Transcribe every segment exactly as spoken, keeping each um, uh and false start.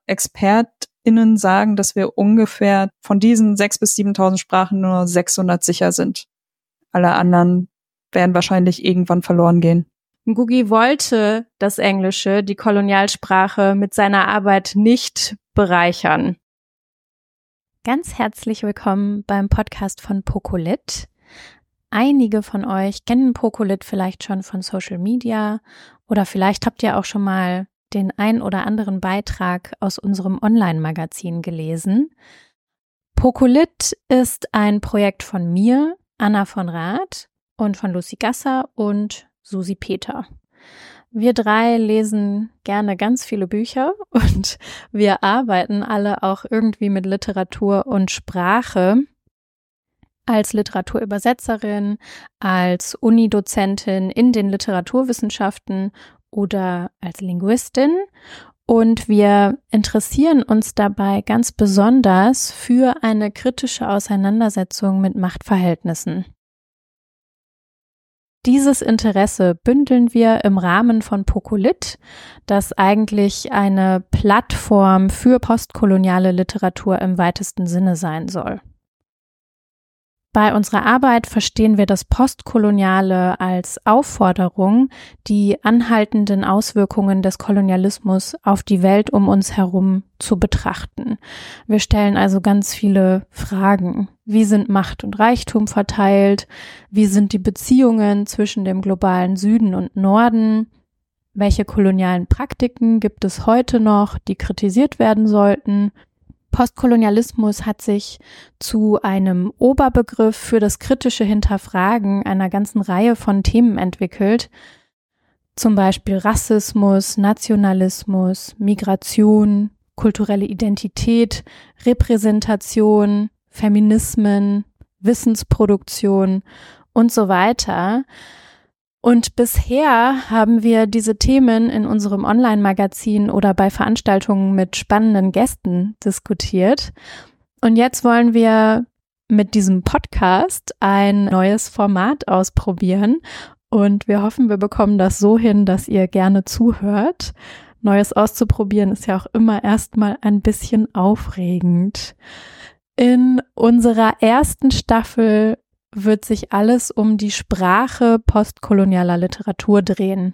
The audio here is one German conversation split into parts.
ExpertInnen sagen, dass wir ungefähr von diesen sechstausend bis siebentausend Sprachen nur sechshundert sicher sind. Alle anderen werden wahrscheinlich irgendwann verloren gehen. Ngugi wollte das Englische, die Kolonialsprache, mit seiner Arbeit nicht bereichern. Ganz herzlich willkommen beim Podcast von Pocolit. Einige von euch kennen Pocolit vielleicht schon von Social Media oder vielleicht habt ihr auch schon mal den ein oder anderen Beitrag aus unserem Online-Magazin gelesen. Pocolit ist ein Projekt von mir, Anna von Rath, und von Lucy Gasser und Susi Peter. Wir drei lesen gerne ganz viele Bücher und wir arbeiten alle auch irgendwie mit Literatur und Sprache. Als Literaturübersetzerin, als Unidozentin in den Literaturwissenschaften oder als Linguistin. Und wir interessieren uns dabei ganz besonders für eine kritische Auseinandersetzung mit Machtverhältnissen. Dieses Interesse bündeln wir im Rahmen von Pocolit, das eigentlich eine Plattform für postkoloniale Literatur im weitesten Sinne sein soll. Bei unserer Arbeit verstehen wir das Postkoloniale als Aufforderung, die anhaltenden Auswirkungen des Kolonialismus auf die Welt um uns herum zu betrachten. Wir stellen also ganz viele Fragen. Wie sind Macht und Reichtum verteilt? Wie sind die Beziehungen zwischen dem globalen Süden und Norden? Welche kolonialen Praktiken gibt es heute noch, die kritisiert werden sollten? Postkolonialismus hat sich zu einem Oberbegriff für das kritische Hinterfragen einer ganzen Reihe von Themen entwickelt, zum Beispiel Rassismus, Nationalismus, Migration, kulturelle Identität, Repräsentation, Feminismen, Wissensproduktion und so weiter. Und bisher haben wir diese Themen in unserem Online-Magazin oder bei Veranstaltungen mit spannenden Gästen diskutiert. Und jetzt wollen wir mit diesem Podcast ein neues Format ausprobieren. Und wir hoffen, wir bekommen das so hin, dass ihr gerne zuhört. Neues auszuprobieren ist ja auch immer erstmal ein bisschen aufregend. In unserer ersten Staffel wird sich alles um die Sprache postkolonialer Literatur drehen.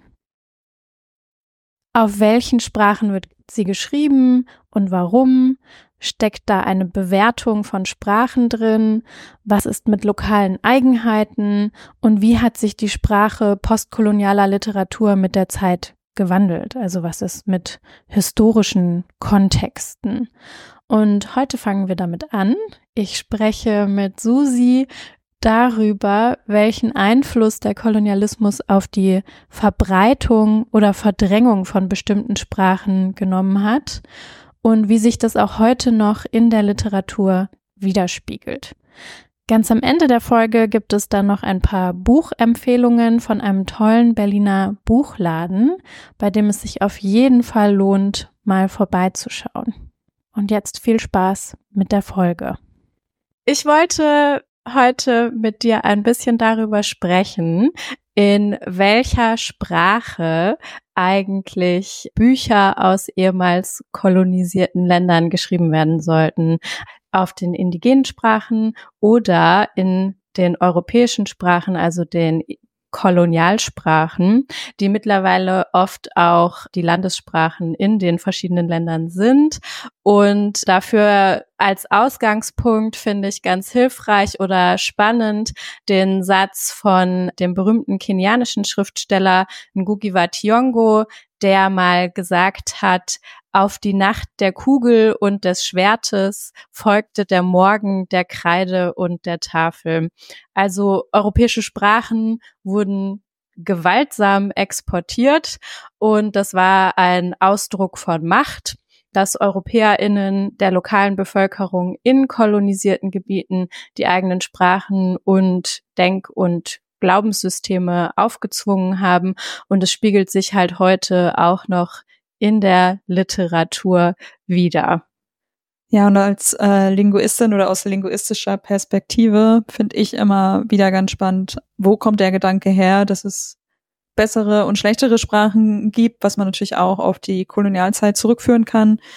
Auf welchen Sprachen wird sie geschrieben und warum? Steckt da eine Bewertung von Sprachen drin? Was ist mit lokalen Eigenheiten? Und wie hat sich die Sprache postkolonialer Literatur mit der Zeit gewandelt? Also was ist mit historischen Kontexten? Und heute fangen wir damit an. Ich spreche mit Susi darüber, welchen Einfluss der Kolonialismus auf die Verbreitung oder Verdrängung von bestimmten Sprachen genommen hat und wie sich das auch heute noch in der Literatur widerspiegelt. Ganz am Ende der Folge gibt es dann noch ein paar Buchempfehlungen von einem tollen Berliner Buchladen, bei dem es sich auf jeden Fall lohnt, mal vorbeizuschauen. Und jetzt viel Spaß mit der Folge. Ich wollte heute mit dir ein bisschen darüber sprechen, in welcher Sprache eigentlich Bücher aus ehemals kolonisierten Ländern geschrieben werden sollten. Auf den indigenen Sprachen oder in den europäischen Sprachen, also den Kolonialsprachen, die mittlerweile oft auch die Landessprachen in den verschiedenen Ländern sind. Und dafür als Ausgangspunkt finde ich ganz hilfreich oder spannend den Satz von dem berühmten kenianischen Schriftsteller Ngugi wa Thiong'o, der mal gesagt hat: Auf die Nacht der Kugel und des Schwertes folgte der Morgen der Kreide und der Tafel. Also europäische Sprachen wurden gewaltsam exportiert und das war ein Ausdruck von Macht, dass EuropäerInnen der lokalen Bevölkerung in kolonisierten Gebieten die eigenen Sprachen und Denk- und Glaubenssysteme aufgezwungen haben. Und es spiegelt sich halt heute auch noch in der Literatur wider. Ja, und als äh, Linguistin oder aus linguistischer Perspektive finde ich immer wieder ganz spannend, wo kommt der Gedanke her, dass es bessere und schlechtere Sprachen gibt, was man natürlich auch auf die Kolonialzeit zurückführen kann.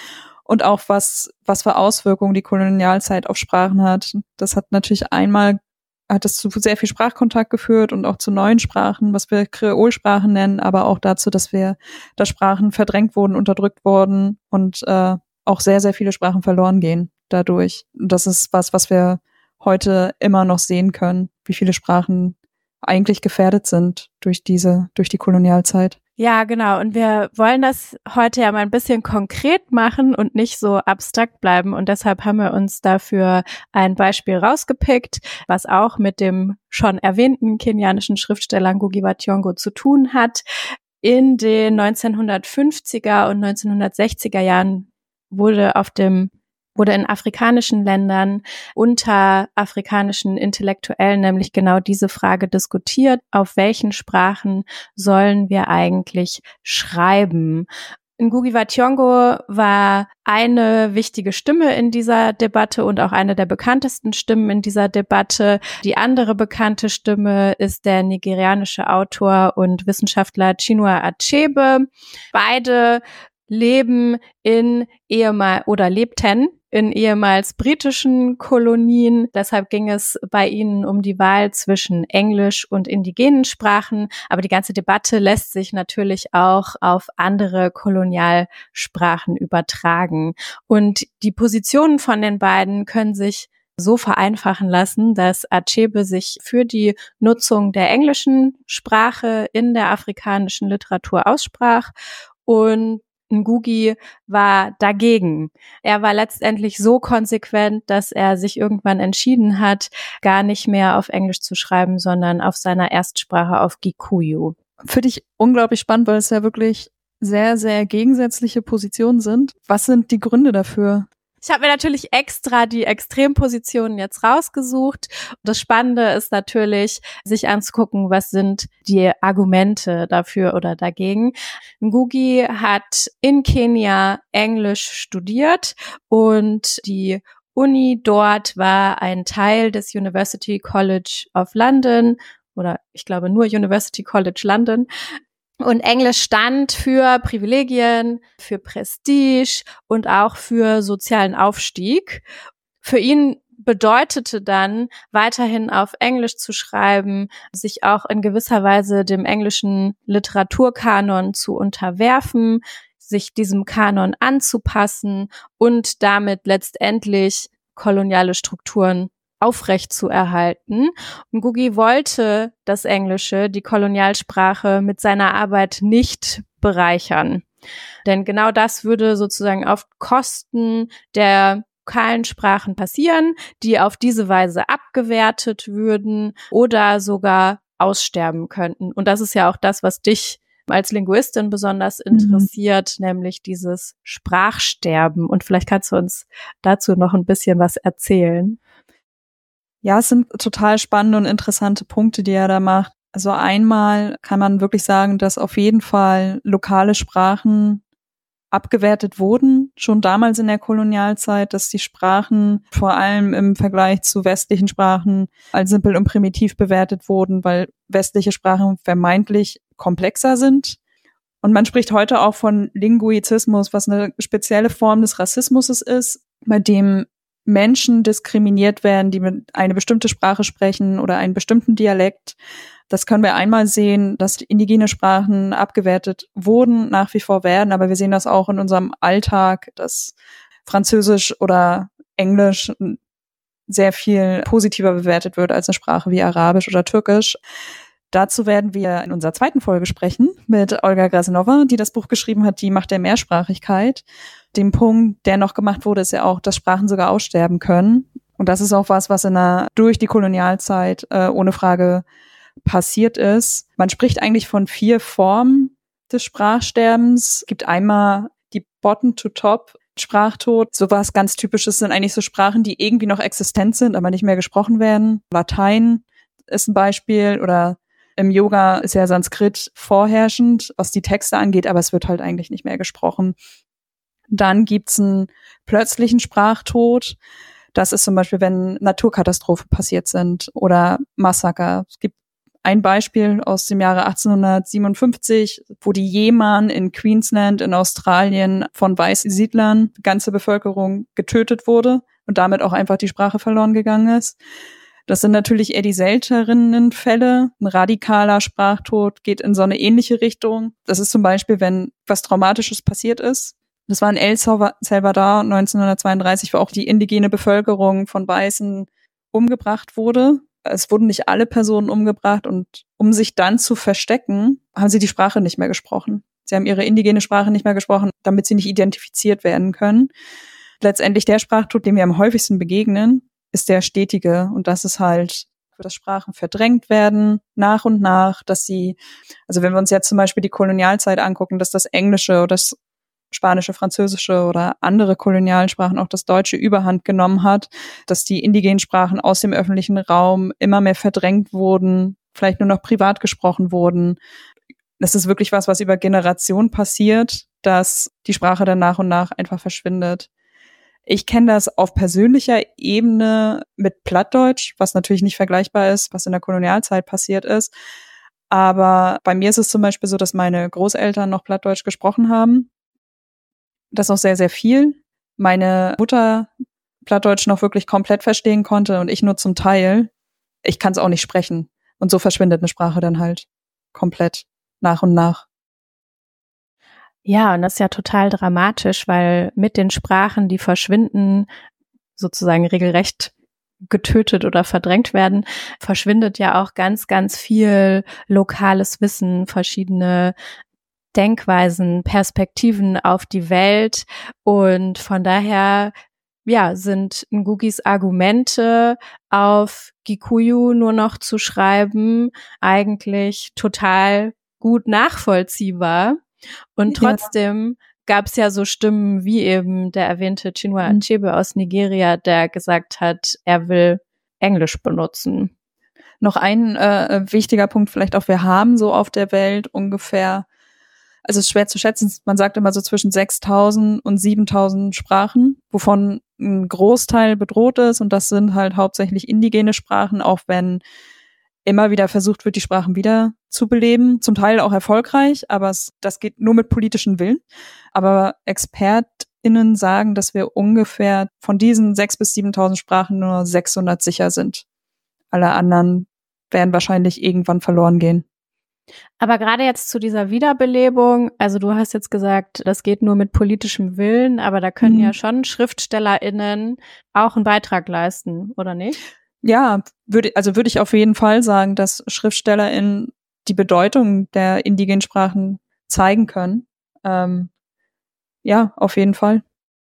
und auch was, was für Auswirkungen die Kolonialzeit auf Sprachen hat. Das hat natürlich einmal, hat es zu sehr viel Sprachkontakt geführt und auch zu neuen Sprachen, was wir Kreolsprachen nennen, aber auch dazu, dass wir, dass Sprachen verdrängt wurden, unterdrückt wurden und äh, auch sehr, sehr viele Sprachen verloren gehen dadurch. Und das ist was, was wir heute immer noch sehen können, wie viele Sprachen eigentlich gefährdet sind durch diese, durch die Kolonialzeit. Ja, genau. Und wir wollen das heute ja mal ein bisschen konkret machen und nicht so abstrakt bleiben. Und deshalb haben wir uns dafür ein Beispiel rausgepickt, was auch mit dem schon erwähnten kenianischen Schriftsteller Ngugi wa Thiong'o zu tun hat. In den neunzehnhundertfünfziger und neunzehnhundertsechziger Jahren wurde auf dem wurde in afrikanischen Ländern unter afrikanischen Intellektuellen nämlich genau diese Frage diskutiert, auf welchen Sprachen sollen wir eigentlich schreiben? Ngugi wa Thiong'o war eine wichtige Stimme in dieser Debatte und auch eine der bekanntesten Stimmen in dieser Debatte. Die andere bekannte Stimme ist der nigerianische Autor und Wissenschaftler Chinua Achebe. Beide leben in ehemal oder lebten in ehemals britischen Kolonien. Deshalb ging es bei ihnen um die Wahl zwischen Englisch und indigenen Sprachen. Aber die ganze Debatte lässt sich natürlich auch auf andere Kolonialsprachen übertragen. Und die Positionen von den beiden können sich so vereinfachen lassen, dass Achebe sich für die Nutzung der englischen Sprache in der afrikanischen Literatur aussprach und Ngugi war dagegen. Er war letztendlich so konsequent, dass er sich irgendwann entschieden hat, gar nicht mehr auf Englisch zu schreiben, sondern auf seiner Erstsprache auf Gikuyu. Finde ich unglaublich spannend, weil es ja wirklich sehr, sehr gegensätzliche Positionen sind. Was sind die Gründe dafür? Ich habe mir natürlich extra die Extrempositionen jetzt rausgesucht. Das Spannende ist natürlich, sich anzugucken, was sind die Argumente dafür oder dagegen. Ngugi hat in Kenia Englisch studiert und die Uni dort war ein Teil des University College of London oder ich glaube nur University College London. Und Englisch stand für Privilegien, für Prestige und auch für sozialen Aufstieg. Für ihn bedeutete dann, weiterhin auf Englisch zu schreiben, sich auch in gewisser Weise dem englischen Literaturkanon zu unterwerfen, sich diesem Kanon anzupassen und damit letztendlich koloniale Strukturen aufrecht zu erhalten. Und Ngugi wollte das Englische, die Kolonialsprache, mit seiner Arbeit nicht bereichern. Denn genau das würde sozusagen auf Kosten der lokalen Sprachen passieren, die auf diese Weise abgewertet würden oder sogar aussterben könnten. Und das ist ja auch das, was dich als Linguistin besonders interessiert, mhm. nämlich dieses Sprachsterben. Und vielleicht kannst du uns dazu noch ein bisschen was erzählen. Ja, es sind total spannende und interessante Punkte, die er da macht. Also einmal kann man wirklich sagen, dass auf jeden Fall lokale Sprachen abgewertet wurden, schon damals in der Kolonialzeit, dass die Sprachen vor allem im Vergleich zu westlichen Sprachen als simpel und primitiv bewertet wurden, weil westliche Sprachen vermeintlich komplexer sind. Und man spricht heute auch von Linguizismus, was eine spezielle Form des Rassismus ist, bei dem Menschen diskriminiert werden, die mit eine bestimmte Sprache sprechen oder einen bestimmten Dialekt. Das können wir einmal sehen, dass indigene Sprachen abgewertet wurden, nach wie vor werden, aber wir sehen das auch in unserem Alltag, dass Französisch oder Englisch sehr viel positiver bewertet wird als eine Sprache wie Arabisch oder Türkisch. Dazu werden wir in unserer zweiten Folge sprechen mit Olga Grasinova, die das Buch geschrieben hat, Die Macht der Mehrsprachigkeit. Dem Punkt, der noch gemacht wurde, ist ja auch, dass Sprachen sogar aussterben können. Und das ist auch was, was in der, durch die Kolonialzeit äh, ohne Frage passiert ist. Man spricht eigentlich von vier Formen des Sprachsterbens. Es gibt einmal die Bottom-to-Top-Sprachtod. So was ganz Typisches sind eigentlich so Sprachen, die irgendwie noch existent sind, aber nicht mehr gesprochen werden. Latein ist ein Beispiel oder im Yoga ist ja Sanskrit vorherrschend, was die Texte angeht, aber es wird halt eigentlich nicht mehr gesprochen. Dann gibt's einen plötzlichen Sprachtod. Das ist zum Beispiel, wenn Naturkatastrophen passiert sind oder Massaker. Es gibt ein Beispiel aus dem Jahre achtzehnhundertsiebenundfünfzig, wo die Yeman in Queensland in Australien von weißen Siedlern, die ganze Bevölkerung getötet wurde und damit auch einfach die Sprache verloren gegangen ist. Das sind natürlich eher die selteneren Fälle. Ein radikaler Sprachtod geht in so eine ähnliche Richtung. Das ist zum Beispiel, wenn was Traumatisches passiert ist. Das war in El Salvador neunzehnhundertzweiunddreißig, wo auch die indigene Bevölkerung von Weißen umgebracht wurde. Es wurden nicht alle Personen umgebracht und um sich dann zu verstecken, haben sie die Sprache nicht mehr gesprochen. Sie haben ihre indigene Sprache nicht mehr gesprochen, damit sie nicht identifiziert werden können. Letztendlich der Sprachtod, dem wir am häufigsten begegnen, ist der stetige. Und das ist halt, dass Sprachen verdrängt werden, nach und nach, dass sie, also wenn wir uns jetzt zum Beispiel die Kolonialzeit angucken, dass das Englische oder das Spanische, Französische oder andere Kolonialsprachen, auch das Deutsche, Überhand genommen hat, dass die indigenen Sprachen aus dem öffentlichen Raum immer mehr verdrängt wurden, vielleicht nur noch privat gesprochen wurden. Das ist wirklich was, was über Generationen passiert, dass die Sprache dann nach und nach einfach verschwindet. Ich kenne das auf persönlicher Ebene mit Plattdeutsch, was natürlich nicht vergleichbar ist, was in der Kolonialzeit passiert ist. Aber bei mir ist es zum Beispiel so, dass meine Großeltern noch Plattdeutsch gesprochen haben. Das auch sehr, sehr viel. Meine Mutter Plattdeutsch noch wirklich komplett verstehen konnte und ich nur zum Teil. Ich kann es auch nicht sprechen. Und so verschwindet eine Sprache dann halt komplett nach und nach. Ja, und das ist ja total dramatisch, weil mit den Sprachen, die verschwinden, sozusagen regelrecht getötet oder verdrängt werden, verschwindet ja auch ganz, ganz viel lokales Wissen, verschiedene Denkweisen, Perspektiven auf die Welt. Und von daher, ja, sind Ngugis Argumente auf Gikuyu nur noch zu schreiben eigentlich total gut nachvollziehbar. Und trotzdem ja. gab es ja so Stimmen wie eben der erwähnte Chinua Achebe aus Nigeria, der gesagt hat, er will Englisch benutzen. Noch ein äh, wichtiger Punkt vielleicht auch, wir haben so auf der Welt ungefähr, also es ist schwer zu schätzen, man sagt immer so zwischen sechstausend und siebentausend Sprachen, wovon ein Großteil bedroht ist und das sind halt hauptsächlich indigene Sprachen, auch wenn immer wieder versucht wird, die Sprachen wieder zu beleben, zum Teil auch erfolgreich, aber es, das geht nur mit politischem Willen. Aber ExpertInnen sagen, dass wir ungefähr von diesen sechstausend bis siebentausend Sprachen nur sechshundert sicher sind. Alle anderen werden wahrscheinlich irgendwann verloren gehen. Aber gerade jetzt zu dieser Wiederbelebung, also du hast jetzt gesagt, das geht nur mit politischem Willen, aber da können mhm. ja schon SchriftstellerInnen auch einen Beitrag leisten, oder nicht? Ja, würde, also würde ich auf jeden Fall sagen, dass SchriftstellerInnen die Bedeutung der indigenen Sprachen zeigen können. Ähm, ja, auf jeden Fall.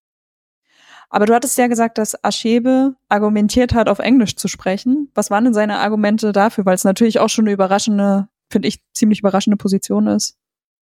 Aber du hattest ja gesagt, dass Achebe argumentiert hat, auf Englisch zu sprechen. Was waren denn seine Argumente dafür? Weil es natürlich auch schon eine überraschende, finde ich, ziemlich überraschende Position ist.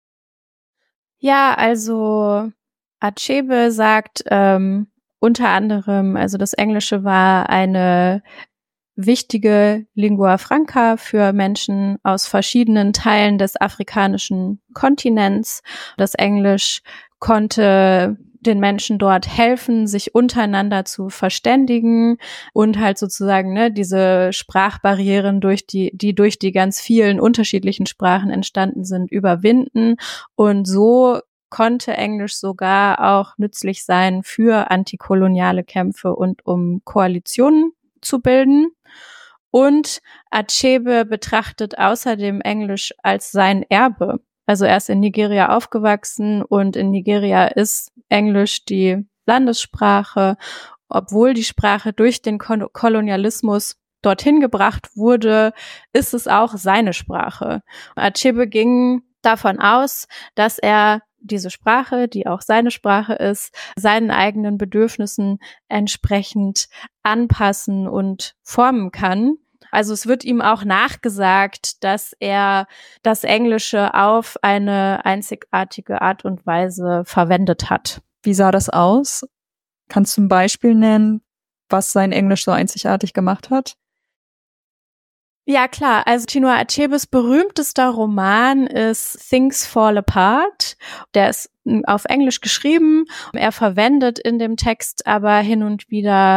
Ja, also Achebe sagt ähm, unter anderem, also das Englische war eine wichtige Lingua Franca für Menschen aus verschiedenen Teilen des afrikanischen Kontinents. Das Englisch konnte den Menschen dort helfen, sich untereinander zu verständigen und halt sozusagen ne, diese Sprachbarrieren, durch die, die durch die ganz vielen unterschiedlichen Sprachen entstanden sind, überwinden. Und so konnte Englisch sogar auch nützlich sein für antikoloniale Kämpfe und um Koalitionen zu bilden. Und Achebe betrachtet außerdem Englisch als sein Erbe. Also er ist in Nigeria aufgewachsen und in Nigeria ist Englisch die Landessprache, obwohl die Sprache durch den Kolonialismus dorthin gebracht wurde, ist es auch seine Sprache. Achebe ging davon aus, dass er diese Sprache, die auch seine Sprache ist, seinen eigenen Bedürfnissen entsprechend anpassen und formen kann. Also es wird ihm auch nachgesagt, dass er das Englische auf eine einzigartige Art und Weise verwendet hat. Wie sah das aus? Kannst du ein Beispiel nennen, was sein Englisch so einzigartig gemacht hat? Ja, klar. Also Chinua Achebes berühmtester Roman ist Things Fall Apart. Der ist auf Englisch geschrieben. Er verwendet in dem Text aber hin und wieder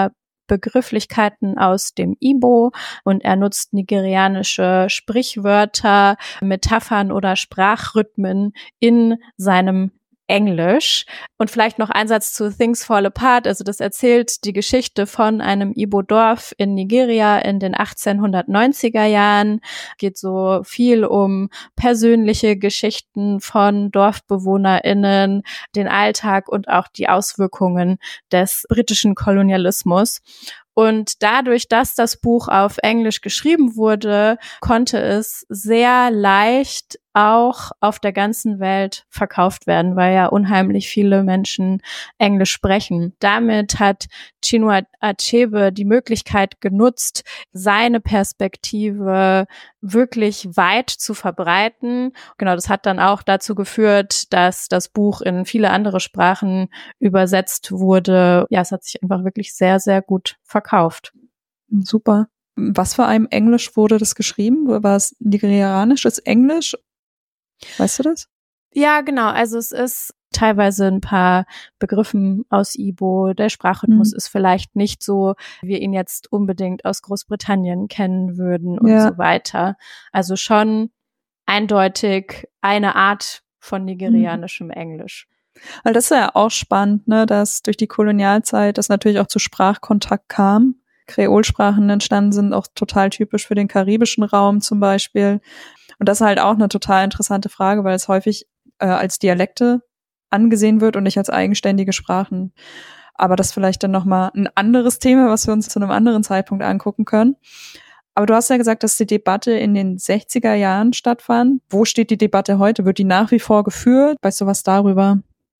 Begrifflichkeiten aus dem Igbo und er nutzt nigerianische Sprichwörter, Metaphern oder Sprachrhythmen in seinem Englisch. Und vielleicht noch ein Satz zu Things Fall Apart. Also das erzählt die Geschichte von einem Igbo-Dorf in Nigeria in den achtzehnhundertneunziger Jahren. Geht so viel um persönliche Geschichten von DorfbewohnerInnen, den Alltag und auch die Auswirkungen des britischen Kolonialismus. Und dadurch, dass das Buch auf Englisch geschrieben wurde, konnte es sehr leicht auch auf der ganzen Welt verkauft werden, weil ja unheimlich viele Menschen Englisch sprechen. Damit hat Chinua Achebe die Möglichkeit genutzt, seine Perspektive wirklich weit zu verbreiten. Genau, das hat dann auch dazu geführt, dass das Buch in viele andere Sprachen übersetzt wurde. Ja, es hat sich einfach wirklich sehr, sehr gut verkauft. Super. Was für einem Englisch wurde das geschrieben? War es nigerianisches Englisch? Weißt du das? Ja, genau. Also es ist teilweise ein paar Begriffen aus Igbo. Der Sprachrhythmus mhm. ist vielleicht nicht so, wie wir ihn jetzt unbedingt aus Großbritannien kennen würden und ja. so weiter. Also schon eindeutig eine Art von nigerianischem mhm. Englisch. Weil das ist ja auch spannend, ne, dass durch die Kolonialzeit das natürlich auch zu Sprachkontakt kam. Kreolsprachen entstanden sind, auch total typisch für den karibischen Raum zum Beispiel. Und das ist halt auch eine total interessante Frage, weil es häufig äh, als Dialekte angesehen wird und nicht als eigenständige Sprachen. Aber das ist vielleicht dann nochmal ein anderes Thema, was wir uns zu einem anderen Zeitpunkt angucken können. Aber du hast ja gesagt, dass die Debatte in den sechziger Jahren stattfand. Wo steht die Debatte heute? Wird die nach wie vor geführt? Weißt du was darüber?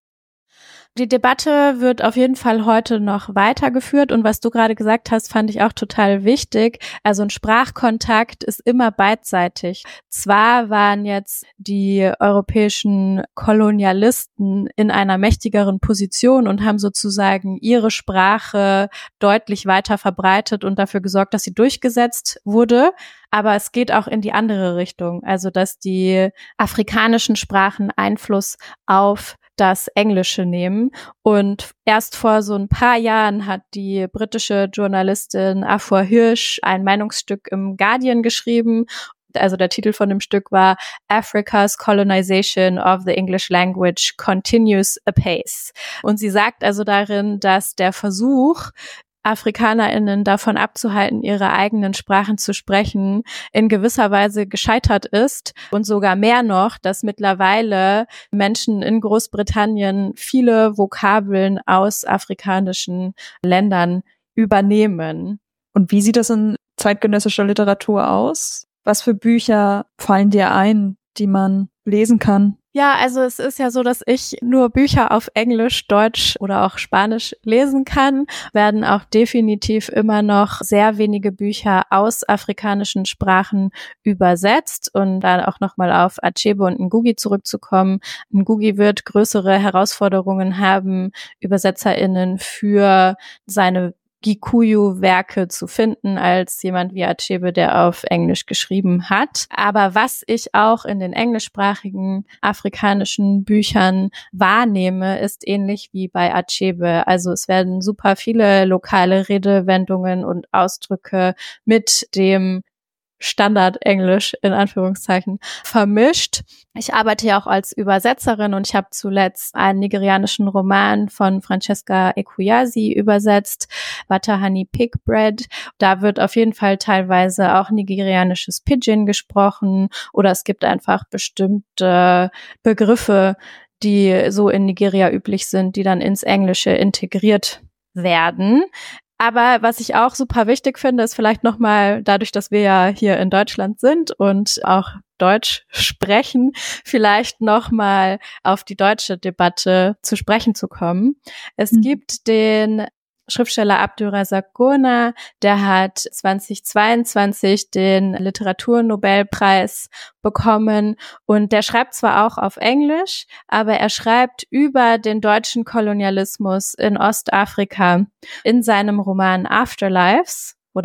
Die Debatte wird auf jeden Fall heute noch weitergeführt und was du gerade gesagt hast, fand ich auch total wichtig. Also ein Sprachkontakt ist immer beidseitig. Zwar waren jetzt die europäischen Kolonialisten in einer mächtigeren Position und haben sozusagen ihre Sprache deutlich weiter verbreitet und dafür gesorgt, dass sie durchgesetzt wurde. Aber es geht auch in die andere Richtung, also dass die afrikanischen Sprachen Einfluss auf das Englische nehmen. Und erst vor so ein paar Jahren hat die britische Journalistin Afua Hirsch ein Meinungsstück im Guardian geschrieben. Also der Titel von dem Stück war Africa's Colonization of the English Language Continues Apace. Und sie sagt also darin, dass der Versuch, AfrikanerInnen davon abzuhalten, ihre eigenen Sprachen zu sprechen, in gewisser Weise gescheitert ist und sogar mehr noch, dass mittlerweile Menschen in Großbritannien viele Vokabeln aus afrikanischen Ländern übernehmen. Und wie sieht das in zeitgenössischer Literatur aus? Was für Bücher fallen dir ein, die man lesen kann? Ja, also es ist ja so, dass ich nur Bücher auf Englisch, Deutsch oder auch Spanisch lesen kann, werden auch definitiv immer noch sehr wenige Bücher aus afrikanischen Sprachen übersetzt. Und da auch nochmal auf Achebe und Ngugi zurückzukommen. Ngugi wird größere Herausforderungen haben, ÜbersetzerInnen für seine Gikuyu-Werke zu finden, als jemand wie Achebe, der auf Englisch geschrieben hat. Aber was ich auch in den englischsprachigen afrikanischen Büchern wahrnehme, ist ähnlich wie bei Achebe. Also es werden super viele lokale Redewendungen und Ausdrücke mit dem Standard-Englisch in Anführungszeichen vermischt. Ich arbeite ja auch als Übersetzerin und ich habe zuletzt einen nigerianischen Roman von Francesca Ekwuyasi übersetzt, Butter Honey Pig Bread. Da wird auf jeden Fall teilweise auch nigerianisches Pidgin gesprochen oder es gibt einfach bestimmte Begriffe, die so in Nigeria üblich sind, die dann ins Englische integriert werden. Aber was ich auch super wichtig finde, ist vielleicht nochmal, dadurch, dass wir ja hier in Deutschland sind und auch Deutsch sprechen, vielleicht nochmal auf die deutsche Debatte zu sprechen zu kommen. Es mhm. gibt den Schriftsteller Abdulrazak Gurna, der hat zweitausendzweiundzwanzig den Literaturnobelpreis bekommen und der schreibt zwar auch auf Englisch, aber er schreibt über den deutschen Kolonialismus in Ostafrika in seinem Roman Afterlives oder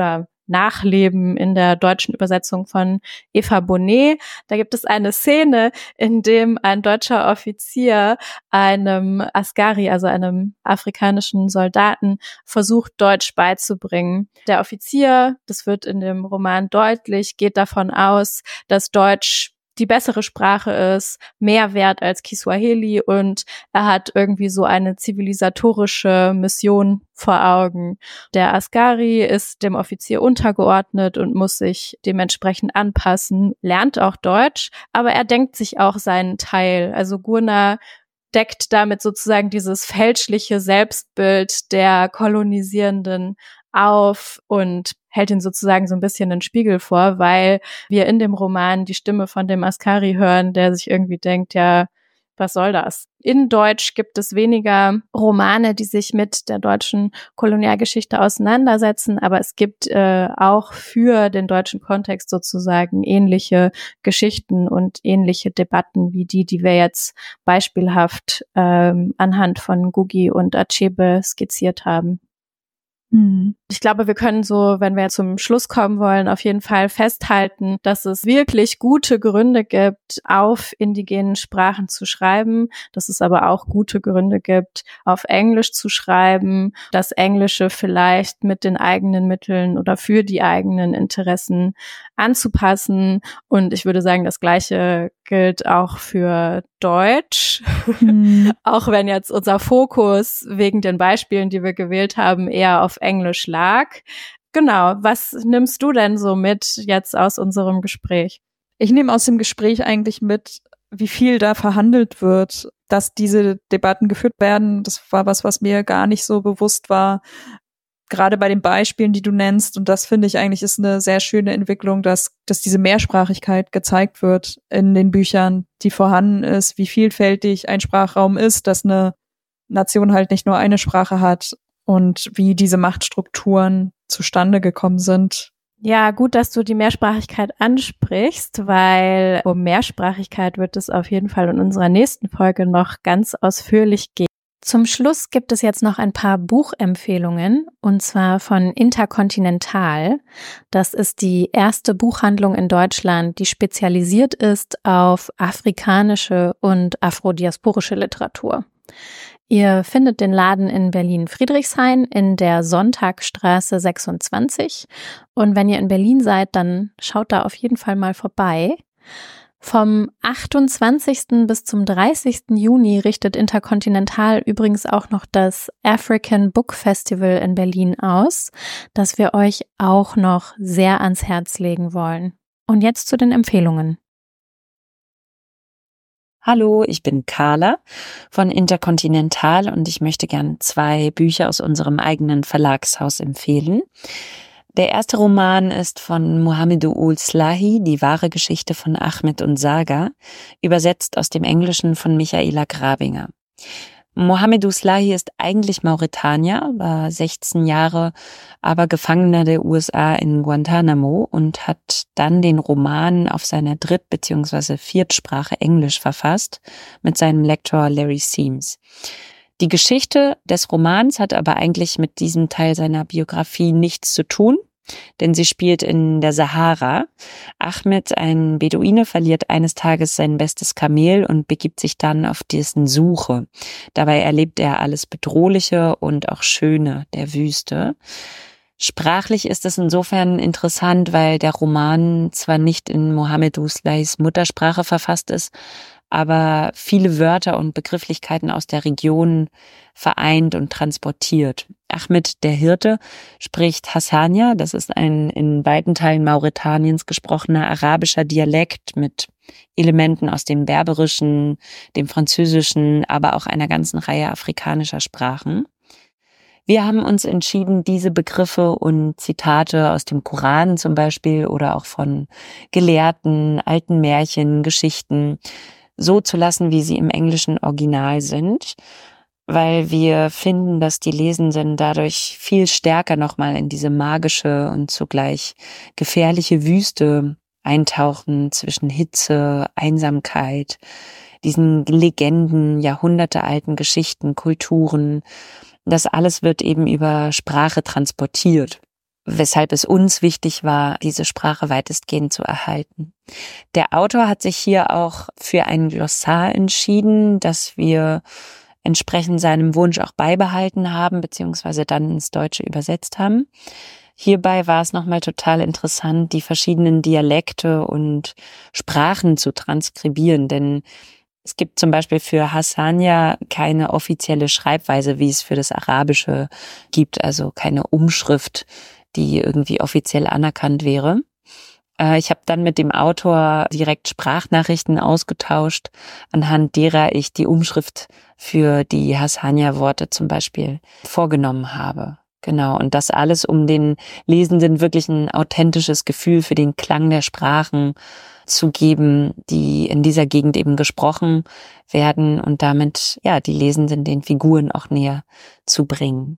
nachleben in der deutschen Übersetzung von Eva Bonet. Da gibt es eine Szene, in dem ein deutscher Offizier einem Askari, also einem afrikanischen Soldaten, versucht, Deutsch beizubringen. Der Offizier, das wird in dem Roman deutlich, geht davon aus, dass Deutsch die bessere Sprache ist, mehr wert als Kiswahili, und er hat irgendwie so eine zivilisatorische Mission vor Augen. Der Askari ist dem Offizier untergeordnet und muss sich dementsprechend anpassen, lernt auch Deutsch, aber er denkt sich auch seinen Teil. Also Gurna deckt damit sozusagen dieses fälschliche Selbstbild der Kolonisierenden auf und hält ihn sozusagen so ein bisschen den Spiegel vor, weil wir in dem Roman die Stimme von dem Askari hören, der sich irgendwie denkt, ja, was soll das? In Deutsch gibt es weniger Romane, die sich mit der deutschen Kolonialgeschichte auseinandersetzen, aber es gibt äh, auch für den deutschen Kontext sozusagen ähnliche Geschichten und ähnliche Debatten wie die, die wir jetzt beispielhaft ähm, anhand von Ngugi und Achebe skizziert haben. Ich glaube, wir können so, wenn wir zum Schluss kommen wollen, auf jeden Fall festhalten, dass es wirklich gute Gründe gibt, auf indigenen Sprachen zu schreiben, dass es aber auch gute Gründe gibt, auf Englisch zu schreiben, das Englische vielleicht mit den eigenen Mitteln oder für die eigenen Interessen anzupassen. Und ich würde sagen, das Gleiche gilt auch für Deutsch, mhm. auch wenn jetzt unser Fokus wegen den Beispielen, die wir gewählt haben, eher auf Englisch lag. Genau, was nimmst du denn so mit jetzt aus unserem Gespräch? Ich nehme aus dem Gespräch eigentlich mit, wie viel da verhandelt wird, dass diese Debatten geführt werden. Das war was, was mir gar nicht so bewusst war, gerade bei den Beispielen, die du nennst. Und das finde ich eigentlich ist eine sehr schöne Entwicklung, dass, dass diese Mehrsprachigkeit gezeigt wird in den Büchern, die vorhanden ist, wie vielfältig ein Sprachraum ist, dass eine Nation halt nicht nur eine Sprache hat und wie diese Machtstrukturen zustande gekommen sind. Ja, gut, dass du die Mehrsprachigkeit ansprichst, weil um Mehrsprachigkeit wird es auf jeden Fall in unserer nächsten Folge noch ganz ausführlich gehen. Zum Schluss gibt es jetzt noch ein paar Buchempfehlungen, und zwar von Interkontinental. Das ist die erste Buchhandlung in Deutschland, die spezialisiert ist auf afrikanische und afrodiasporische Literatur. Ihr findet den Laden in Berlin-Friedrichshain in der Sonntagstraße sechsundzwanzig. Und wenn ihr in Berlin seid, dann schaut da auf jeden Fall mal vorbei. Vom achtundzwanzigsten bis zum dreißigsten Juni richtet Interkontinental übrigens auch noch das African Book Festival in Berlin aus, das wir euch auch noch sehr ans Herz legen wollen. Und jetzt zu den Empfehlungen. Hallo, ich bin Carla von Interkontinental und ich möchte gern zwei Bücher aus unserem eigenen Verlagshaus empfehlen. Der erste Roman ist von Mohamedou Ould Slahi, die wahre Geschichte von Ahmed und Saga, übersetzt aus dem Englischen von Michaela Grabinger. Mohamedou Slahi ist eigentlich Mauretanier, war sechzehn Jahre aber Gefangener der U S A in Guantanamo und hat dann den Roman auf seiner Dritt- bzw. Viertsprache Englisch verfasst mit seinem Lektor Larry Seams. Die Geschichte des Romans hat aber eigentlich mit diesem Teil seiner Biografie nichts zu tun, denn sie spielt in der Sahara. Ahmed, ein Beduine, verliert eines Tages sein bestes Kamel und begibt sich dann auf dessen Suche. Dabei erlebt er alles Bedrohliche und auch Schöne der Wüste. Sprachlich ist es insofern interessant, weil der Roman zwar nicht in Mohamedou Slahis Muttersprache verfasst ist, aber viele Wörter und Begrifflichkeiten aus der Region vereint und transportiert. Ahmed, der Hirte, spricht Hassania, das ist ein in weiten Teilen Mauretaniens gesprochener arabischer Dialekt mit Elementen aus dem Berberischen, dem Französischen, aber auch einer ganzen Reihe afrikanischer Sprachen. Wir haben uns entschieden, diese Begriffe und Zitate aus dem Koran zum Beispiel oder auch von Gelehrten, alten Märchen, Geschichten so zu lassen, wie sie im englischen Original sind, weil wir finden, dass die Lesenden dadurch viel stärker nochmal in diese magische und zugleich gefährliche Wüste eintauchen zwischen Hitze, Einsamkeit, diesen Legenden, jahrhundertealten Geschichten, Kulturen. Das alles wird eben über Sprache transportiert, weshalb es uns wichtig war, diese Sprache weitestgehend zu erhalten. Der Autor hat sich hier auch für ein Glossar entschieden, das wir entsprechend seinem Wunsch auch beibehalten haben, beziehungsweise dann ins Deutsche übersetzt haben. Hierbei war es nochmal total interessant, die verschiedenen Dialekte und Sprachen zu transkribieren, denn es gibt zum Beispiel für Hassania keine offizielle Schreibweise, wie es für das Arabische gibt, also keine Umschrift, die irgendwie offiziell anerkannt wäre. Ich habe dann mit dem Autor direkt Sprachnachrichten ausgetauscht, anhand derer ich die Umschrift für die Hassania-Worte zum Beispiel vorgenommen habe. Genau, und das alles, um den Lesenden wirklich ein authentisches Gefühl für den Klang der Sprachen zu geben, die in dieser Gegend eben gesprochen werden und damit ja die Lesenden den Figuren auch näher zu bringen.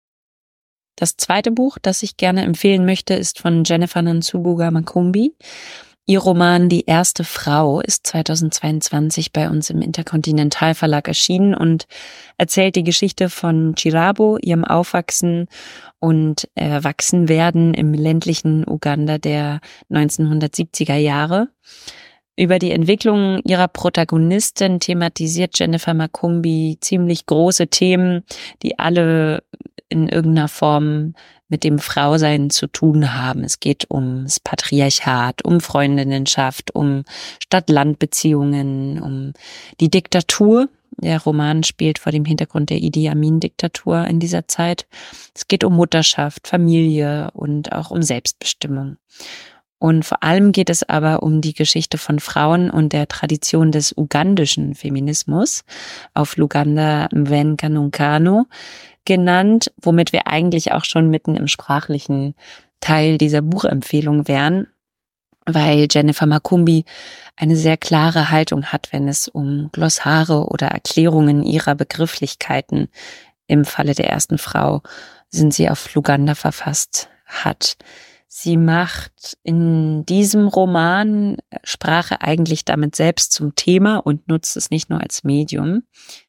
Das zweite Buch, das ich gerne empfehlen möchte, ist von Jennifer Nsumbuga-Makumbi. Ihr Roman Die erste Frau ist zweitausendzweiundzwanzig bei uns im Interkontinental Verlag erschienen und erzählt die Geschichte von Chirabo, ihrem Aufwachsen und Erwachsenwerden im ländlichen Uganda der neunzehnhundertsiebziger Jahre. Über die Entwicklung ihrer Protagonistin thematisiert Jennifer Makumbi ziemlich große Themen, die alle in irgendeiner Form mit dem Frausein zu tun haben. Es geht ums Patriarchat, um Freundinnenschaft, um Stadt-Land-Beziehungen, um die Diktatur. Der Roman spielt vor dem Hintergrund der Idi Amin-Diktatur in dieser Zeit. Es geht um Mutterschaft, Familie und auch um Selbstbestimmung. Und vor allem geht es aber um die Geschichte von Frauen und der Tradition des ugandischen Feminismus, auf Luganda Mwenganunkano genannt, womit wir eigentlich auch schon mitten im sprachlichen Teil dieser Buchempfehlung wären, weil Jennifer Makumbi eine sehr klare Haltung hat, wenn es um Glossare oder Erklärungen ihrer Begrifflichkeiten im Falle der ersten Frau sind sie auf Luganda verfasst hat. Sie macht in diesem Roman Sprache eigentlich damit selbst zum Thema und nutzt es nicht nur als Medium.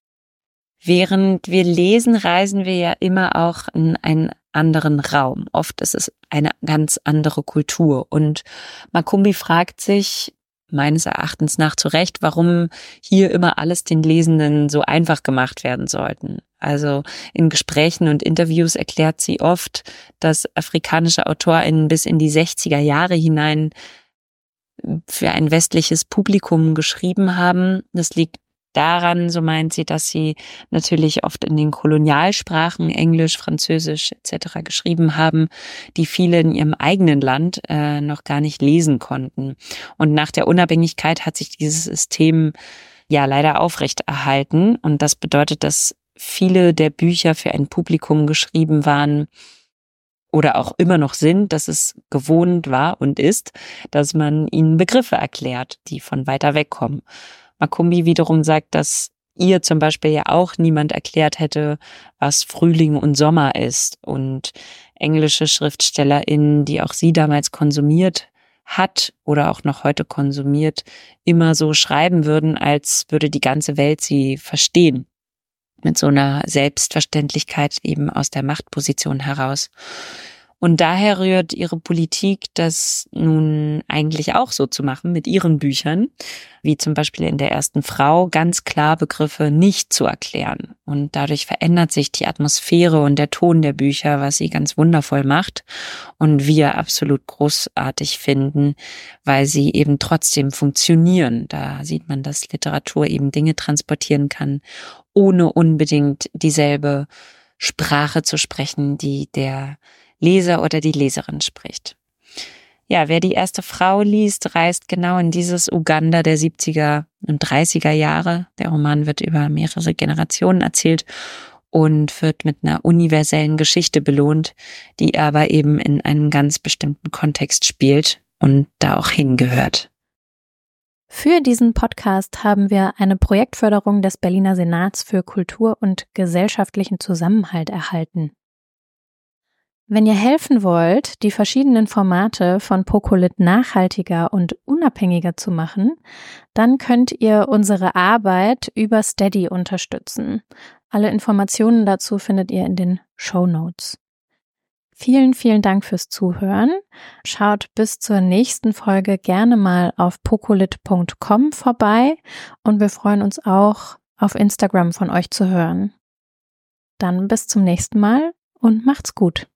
Während wir lesen, reisen wir ja immer auch in einen anderen Raum. Oft ist es eine ganz andere Kultur. Und Makumbi fragt sich, meines Erachtens nach zu Recht, warum hier immer alles den Lesenden so einfach gemacht werden sollten. Also in Gesprächen und Interviews erklärt sie oft, dass afrikanische AutorInnen bis in die sechziger Jahre hinein für ein westliches Publikum geschrieben haben. Das liegt daran, so meint sie, dass sie natürlich oft in den Kolonialsprachen, Englisch, Französisch et cetera geschrieben haben, die viele in ihrem eigenen Land äh, noch gar nicht lesen konnten. Und nach der Unabhängigkeit hat sich dieses System ja leider aufrechterhalten. Und das bedeutet, dass viele der Bücher für ein Publikum geschrieben waren oder auch immer noch sind, dass es gewohnt war und ist, dass man ihnen Begriffe erklärt, die von weiter weg kommen. Makumbi wiederum sagt, dass ihr zum Beispiel ja auch niemand erklärt hätte, was Frühling und Sommer ist. Und englische SchriftstellerInnen, die auch sie damals konsumiert hat oder auch noch heute konsumiert, immer so schreiben würden, als würde die ganze Welt sie verstehen. Mit so einer Selbstverständlichkeit eben aus der Machtposition heraus. Und daher rührt ihre Politik, das nun eigentlich auch so zu machen mit ihren Büchern, wie zum Beispiel in der ersten Frau, ganz klar Begriffe nicht zu erklären. Und dadurch verändert sich die Atmosphäre und der Ton der Bücher, was sie ganz wundervoll macht und wir absolut großartig finden, weil sie eben trotzdem funktionieren. Da sieht man, dass Literatur eben Dinge transportieren kann, ohne unbedingt dieselbe Sprache zu sprechen, die der Leser oder die Leserin spricht. Ja, wer die erste Frau liest, reist genau in dieses Uganda der siebziger und dreißiger Jahre. Der Roman wird über mehrere Generationen erzählt und wird mit einer universellen Geschichte belohnt, die aber eben in einem ganz bestimmten Kontext spielt und da auch hingehört. Für diesen Podcast haben wir eine Projektförderung des Berliner Senats für Kultur und gesellschaftlichen Zusammenhalt erhalten. Wenn ihr helfen wollt, die verschiedenen Formate von Pocolit nachhaltiger und unabhängiger zu machen, dann könnt ihr unsere Arbeit über Steady unterstützen. Alle Informationen dazu findet ihr in den Shownotes. Vielen, vielen Dank fürs Zuhören. Schaut bis zur nächsten Folge gerne mal auf pocolit punkt com vorbei und wir freuen uns auch, auf Instagram von euch zu hören. Dann bis zum nächsten Mal und macht's gut.